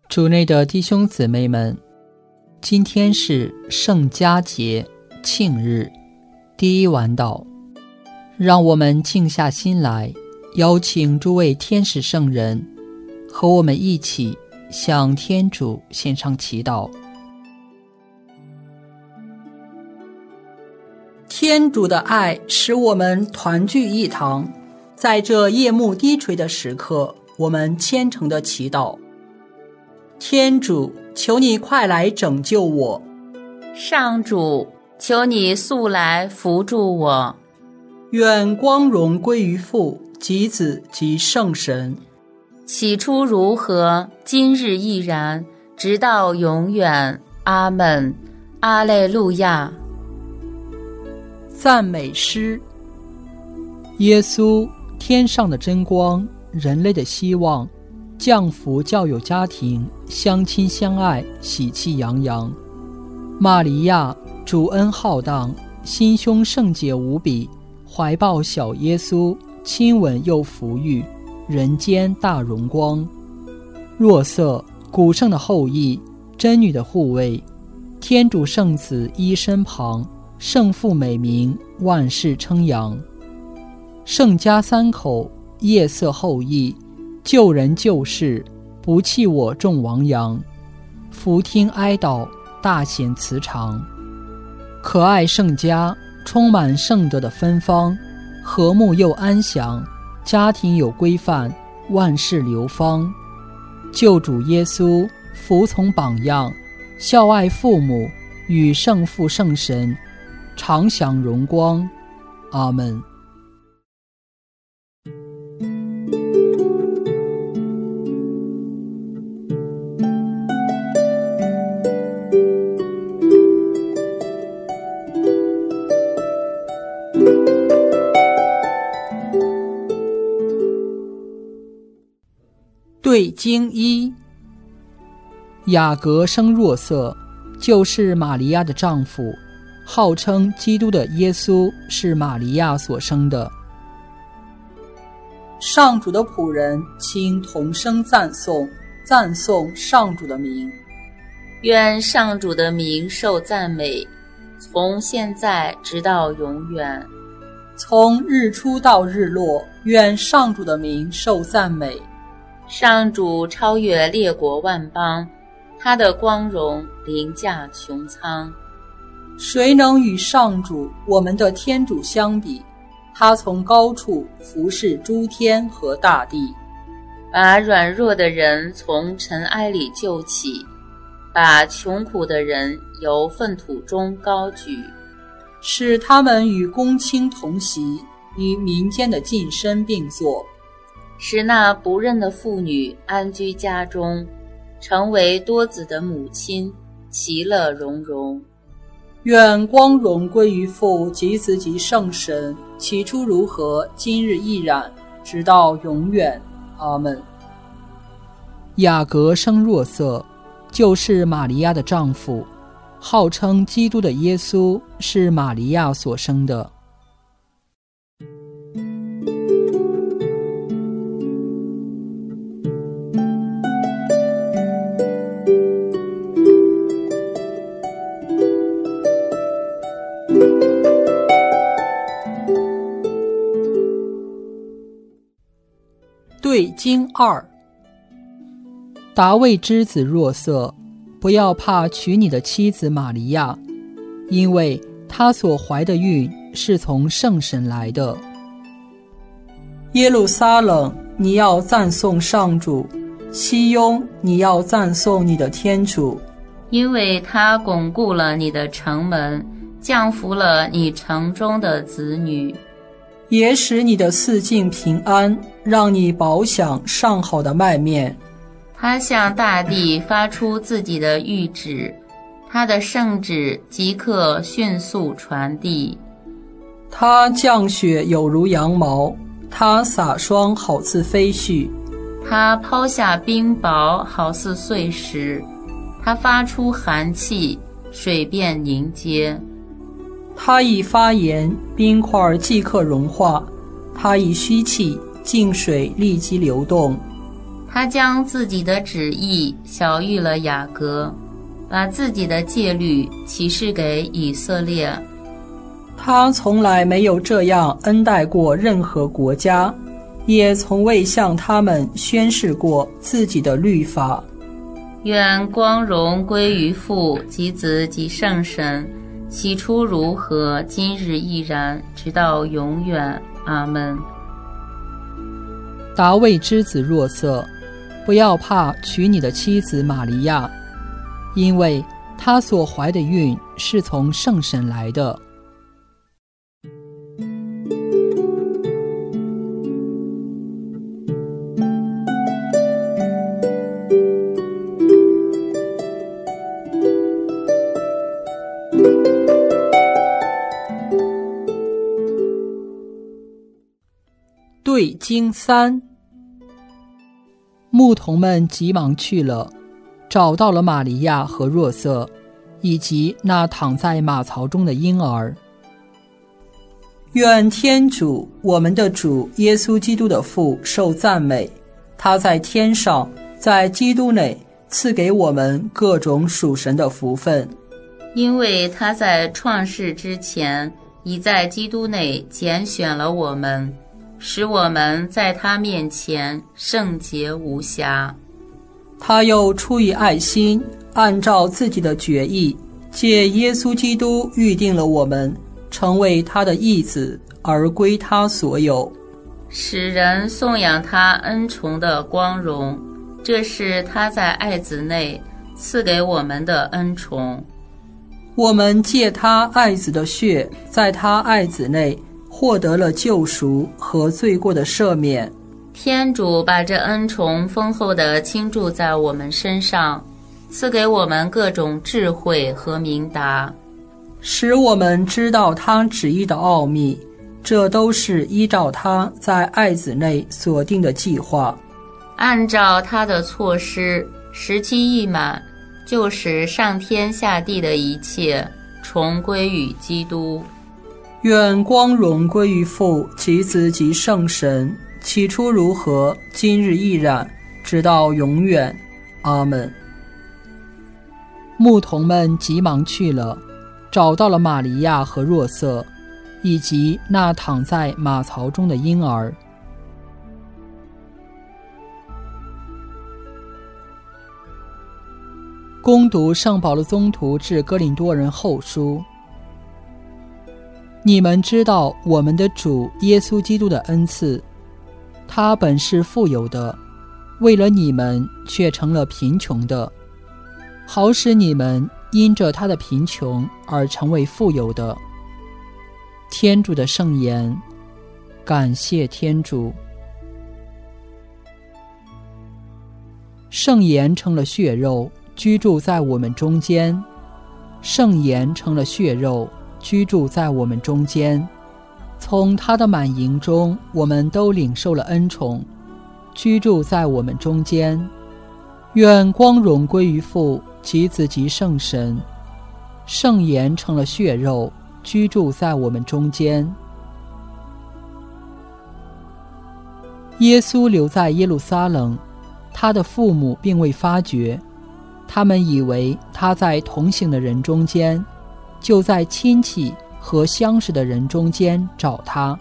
主内的弟兄姊妹们，今天是圣家节庆日，第一晚祷，让我们静下心来，邀请诸位天使圣人和我们一起向天主献上祈祷。天主的爱使我们团聚一堂，在这夜幕低垂的时刻，我们虔诚的祈祷。天主，求你快来拯救我。 上主，求你速来扶助我。 愿光荣归于父及子及圣神。 起初如何，今日亦然，直到永远。阿们。阿肋路亚。 赞美诗。耶稣，天上的真光，人类的希望，降福教友家庭，相亲相爱，喜气洋洋。玛利亚，主恩浩荡，心胸圣洁无比，怀抱小耶稣，亲吻又抚育，人间大荣光。若瑟，古圣的后裔，真女的护卫，天主圣子依身旁，圣父美名，万世称扬。圣家三口，夜色后裔，救人救世，不弃我众亡羊。福听哀悼，大显慈长。可爱圣家，充满圣德的芬芳，和睦又安详，家庭有规范，万事流芳。救主耶稣，服从榜样，孝爱父母，与圣父圣神常享荣光。阿们。对经一。雅各生若瑟，就是玛利亚的丈夫，号称基督的耶稣是玛利亚所生的。上主的仆人，请同声赞颂，赞颂上主的名。 愿上主的名受赞美，从现在直到永远。 从日出到日落，愿上主的名受赞美。 上主超越列国万邦，他的光荣凌驾穹苍。 谁能与上主我们的天主相比？他从高处俯视诸天和大地， 把软弱的人从尘埃里救起，把穷苦的人由粪土中高举， 使他们与公卿同席，与民间的近身并坐， 使那不认的妇女安居家中，成为多子的母亲，其乐融融。 愿光荣归于父及子及圣神，起初如何，今日亦然，直到永远。阿们。雅各生若瑟，就是玛利亚的丈夫，号称基督的耶稣是玛利亚所生的。对经二。达味之子若瑟，不要怕娶你的妻子玛利亚，因为她所怀的孕是从圣神来的。耶路撒冷，你要赞颂上主；熙雍，你要赞颂你的天主， 因为他巩固了你的城门，降服了你城中的子女， 也使你的四境平安，让你饱享上好的麦面。 他向大地发出自己的谕旨，他的圣旨即刻迅速传递。 他降雪有如羊毛，他洒霜好似飞絮， 他抛下冰雹好似碎石，他发出寒气，水便凝结。 他一发言，冰块即刻融化；他一吸气，静水立即流动。 他将自己的旨意晓谕了雅各，把自己的戒律启示给以色列。 他从来没有这样恩待过任何国家，也从未向他们宣示过自己的律法。 愿光荣归于父及子及圣神，起初如何，今日亦然，直到永远。阿们。 大卫之子若瑟，不要怕娶你的妻子玛利亚，因为她所怀的孕是从圣神来的。对经3，牧童们急忙去了，找到了玛利亚和若瑟，以及那躺在马槽中的婴儿。愿天主，我们的主耶稣基督的父受赞美，他在天上，在基督内赐给我们各种属神的福分， 因为他在创世之前，已在基督内拣选了我们，使我们在他面前圣洁无瑕。 他又出于爱心，按照自己的决意，借耶稣基督预定了我们，成为他的义子，而归他所有， 使人颂扬他恩宠的光荣。这是他在爱子内赐给我们的恩宠。 我们借他爱子的血，在他爱子内获得了救赎和罪过的赦免。 天主把这恩宠丰厚地倾注在我们身上，赐给我们各种智慧和明达， 使我们知道他旨意的奥秘，这都是依照他在爱子内所定的计划， 按照他的措施，时期一满，就使上天下地的一切重归于基督。 愿光荣归于父及子及圣神，起初如何，今日亦然，直到永远。阿们。牧童们急忙去了，找到了玛利亚和若瑟，以及那躺在马槽中的婴儿。攻读圣保禄宗徒致哥林多人后书。你们知道我们的主耶稣基督的恩赐，他本是富有的，为了你们却成了贫穷的，好使你们因着他的贫穷而成为富有的。天主的圣言，感谢天主。圣言成了血肉，居住在我们中间。圣言成了血肉，居住在我们中间。从他的满盈中，我们都领受了恩宠，居住在我们中间。愿光荣归于父及子及圣神。圣言成了血肉，居住在我们中间。耶稣留在耶路撒冷，他的父母并未发觉，他们以为他在同行的人中间，就在亲戚和相识的人中间找他。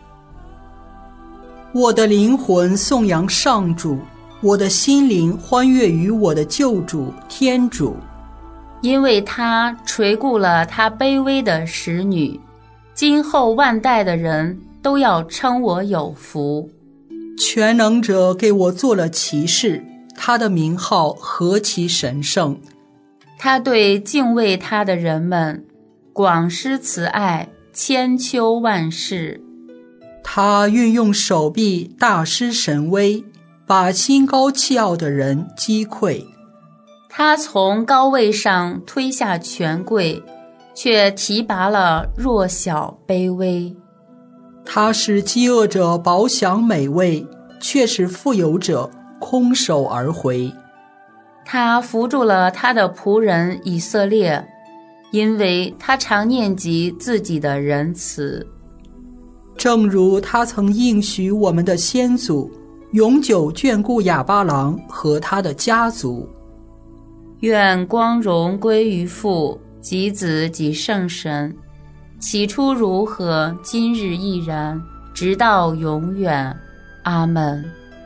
我的灵魂颂扬上主，我的心灵欢悦于我的救主天主， 因为他垂顾了他卑微的使女，今后万代的人都要称我有福。 全能者给我做了骑士，他的名号何其神圣。 他对敬畏他的人们广施慈爱，千秋万世。 他运用手臂大施神威，把心高气傲的人击溃。 他从高位上推下权贵，却提拔了弱小卑微。 他使饥饿者饱享美味，却使富有者空手而回。 他扶助了他的仆人以色列，因为他常念及自己的仁慈。 正如他曾应许我们的先祖， 永久眷顾亚巴郎和他的家族。 愿光荣归于父及子及圣神，起初如何，今日亦然，直到永远。阿们。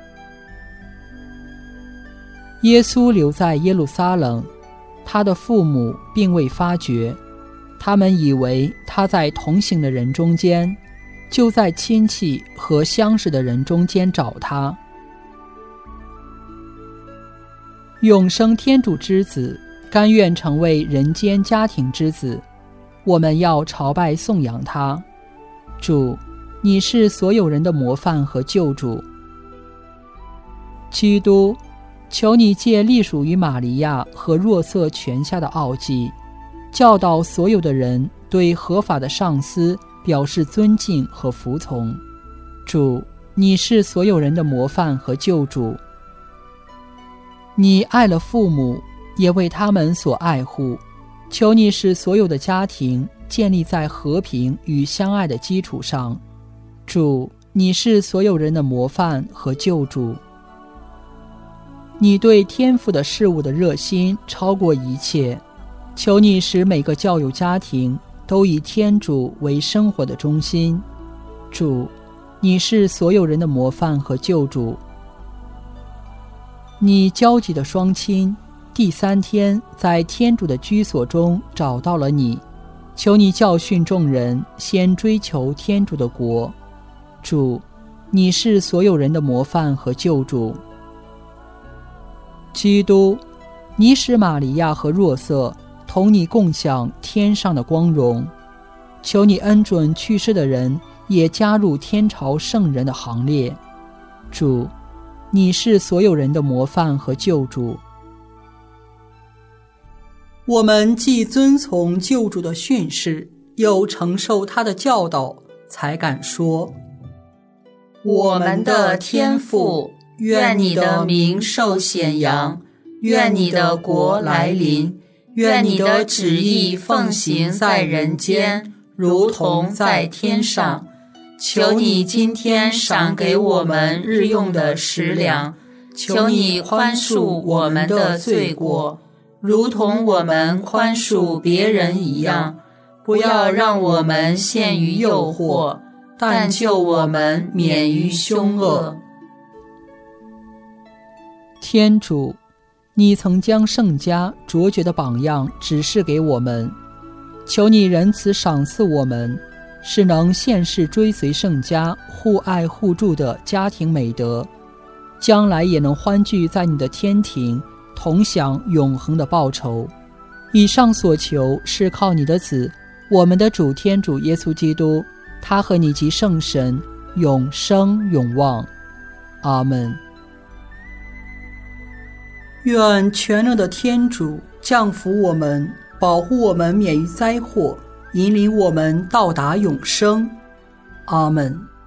耶稣留在耶路撒冷，他的父母并未发觉，他们以为他在同行的人中间，就在亲戚和相识的人中间找他。永生天主之子，甘愿成为人间家庭之子，我们要朝拜颂扬他。主，你是所有人的模范和救主。基督，求你借隶属于玛利亚和若瑟权下的奥迹，教导所有的人对合法的上司表示尊敬和服从。主，你是所有人的模范和救主。你爱了父母，也为他们所爱护，求你使所有的家庭建立在和平与相爱的基础上。主，你是所有人的模范和救主。你对天父的事物的热心超过一切，求你使每个教友家庭都以天主为生活的中心。主，你是所有人的模范和救主。你焦急的双亲第3天在天主的居所中找到了你，求你教训众人先追求天主的国。主，你是所有人的模范和救主。基督，你使玛利亚和若瑟同你共享天上的光荣，求你恩准去世的人也加入天朝圣人的行列。主，你是所有人的模范和救主。我们既遵从救主的训示，又承受他的教导，才敢说： 我们的天父，愿你的名受显扬，愿你的国来临，愿你的旨意奉行在人间，如同在天上。求你今天赏给我们日用的食粮，求你宽恕我们的罪过，如同我们宽恕别人一样，不要让我们陷于诱惑，但救我们免于凶恶。 天主，你曾将圣家卓绝的榜样指示给我们，求你仁慈赏赐我们，是能现世追随圣家互爱互助的家庭美德，将来也能欢聚在你的天庭，同享永恒的报酬。以上所求是靠你的子，我们的主天主耶稣基督，他和你及圣神永生永望。阿们。愿全能的天主降福我们，保护我们免于灾祸，引领我们到达永生。阿们。